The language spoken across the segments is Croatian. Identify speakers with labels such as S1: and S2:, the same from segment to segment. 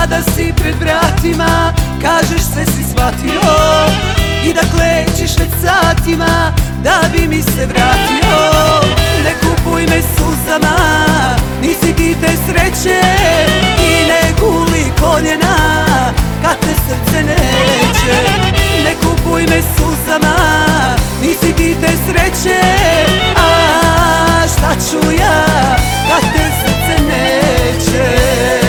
S1: sada si pred vratima, kažeš sve si shvatio i da klečiš već satima da bi mi se vratio. Ne kupuj me suzama, nisi dite sreće i ne guli koljena kad te srce neće. Ne kupuj me suzama, nisi dite sreće, a šta ću ja kad te srce neće.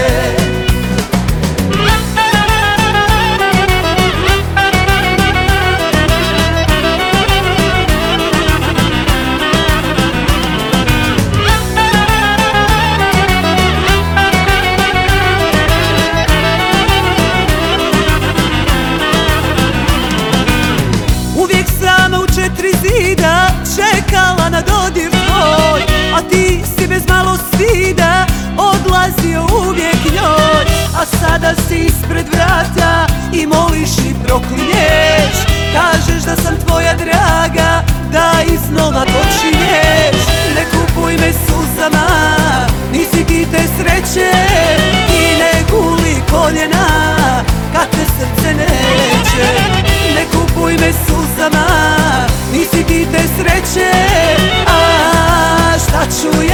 S1: Uvijek sama u četiri zida čekala na dodir tvoj, a ti si bez malo stida odlazio uvijek njoj. A sada si ispred vrata i moliš i proklinješ, kažeš da sam tvoja draga, da iznova počinješ. Ne kupuj me suzama, nisi dite sreće i ne guli koljena kad te srce neće. Ne kupuj me suzama, nisi dite sreće, a šta ću ja